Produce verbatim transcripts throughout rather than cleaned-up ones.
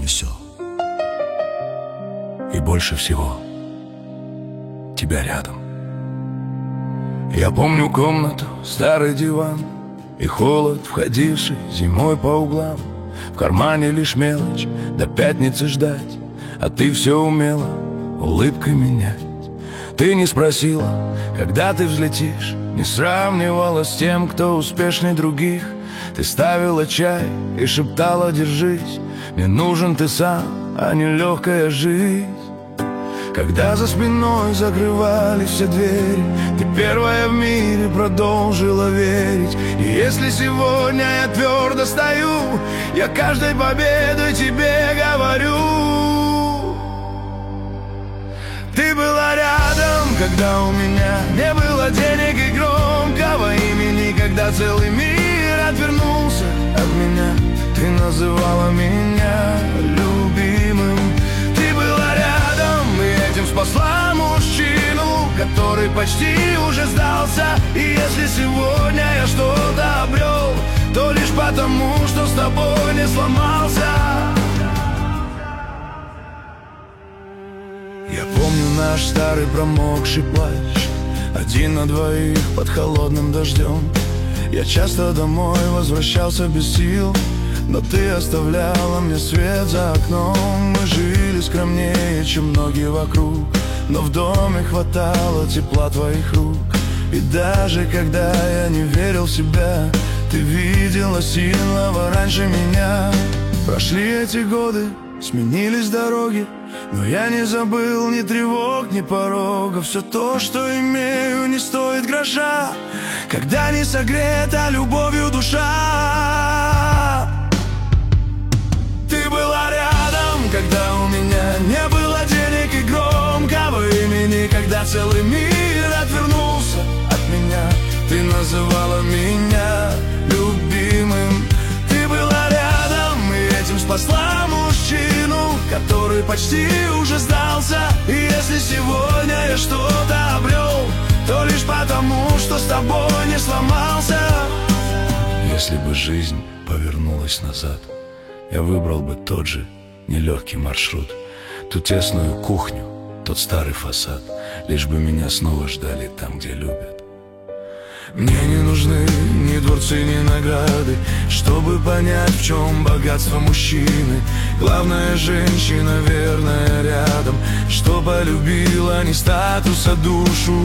мне все. И больше всего тебя рядом. Я помню комнату, старый диван и холод, входивший зимой по углам. В кармане лишь мелочь, до пятницы ждать, а ты все умела улыбкой менять. Ты не спросила, когда ты взлетишь, не сравнивала с тем, кто успешней других. Ты ставила чай и шептала: держись, мне нужен ты сам, а не легкая жизнь. Когда за спиной закрывались все двери, ты первая в мире продолжила верить. И если сегодня я твердо стою, я каждой победой тебе говорю: ты была рядом, когда у меня не было денег и громкого имени, когда целый мир отвернулся от меня. Ты называла меня любимым. Ты была рядом, и этим спасла мужчину, который почти уже сдался. И если сегодня я что-то обрел, то лишь потому, что с тобой не сломался. Я помню наш старый промокший плащ, один на двоих под холодным дождем. Я часто домой возвращался без сил, но ты оставляла мне свет за окном. Мы жили скромнее, чем многие вокруг, но в доме хватало тепла твоих рук. И даже когда я не верил в себя, ты видела сильного раньше меня. Прошли эти годы, сменились дороги, но я не забыл ни тревог, ни порога. Все то, что имею, не стоит гроша, когда не согрета любовью душа. Ты была рядом, когда у меня не было денег и громкого имени, когда целый мир отвернулся от меня. Ты называла меня любимым. Ты была рядом, и этим спасла мужчину, который почти уже сдался. И если сегодня я что-то обрел, то лишь потому, что с тобой не сломался. Если бы жизнь повернулась назад, я выбрал бы тот же нелегкий маршрут, ту тесную кухню, тот старый фасад, лишь бы меня снова ждали там, где любят. Мне не нужны ни дворцы, ни награды, чтобы понять, в чем богатство мужчины. Главное, женщина верная рядом, что полюбила не статус, а душу.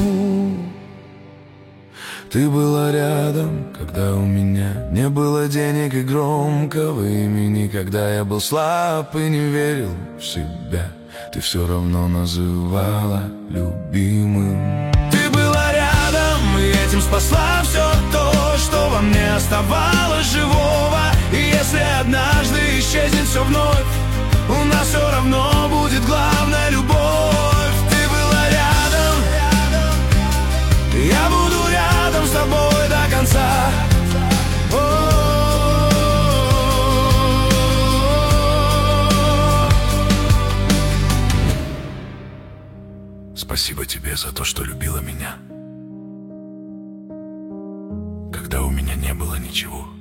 Ты была рядом, когда у меня не было денег и громкого имени, когда я был слаб и не верил в себя. Ты все равно называла любимым. Ты была рядом, и этим спасла все то, что во мне оставалось живого. И если однажды исчезнет все вновь, у нас все равно будет главная любовь. Ты была рядом, я буду рядом с тобой до конца. Спасибо тебе за то, что любила меня, когда у меня не было ничего.